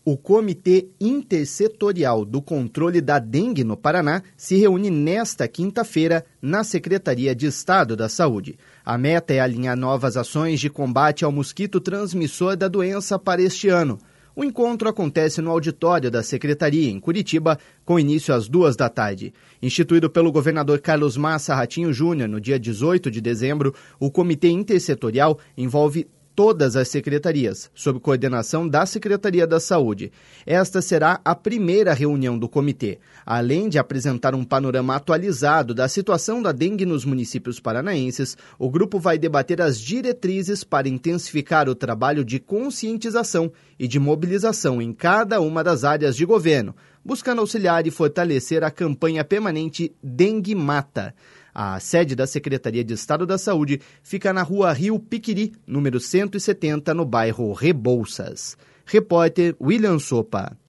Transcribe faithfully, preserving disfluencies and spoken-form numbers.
O Comitê Intersetorial do Controle da Dengue no Paraná se reúne nesta quinta-feira na Secretaria de Estado da Saúde. A meta é alinhar novas ações de combate ao mosquito transmissor da doença para este ano. O encontro acontece no auditório da Secretaria, em Curitiba, com início às duas da tarde. Instituído pelo governador Carlos Massa Ratinho Júnior no dia dezoito de dezembro, o Comitê Intersetorial envolve todas as secretarias, sob coordenação da Secretaria da Saúde. Esta será a primeira reunião do comitê. Além de apresentar um panorama atualizado da situação da dengue nos municípios paranaenses, o grupo vai debater as diretrizes para intensificar o trabalho de conscientização e de mobilização em cada uma das áreas de governo, buscando auxiliar e fortalecer a campanha permanente Dengue Mata. A sede da Secretaria de Estado da Saúde fica na rua Rio Piquiri, número cento e setenta, no bairro Rebouças. Repórter William Sopa.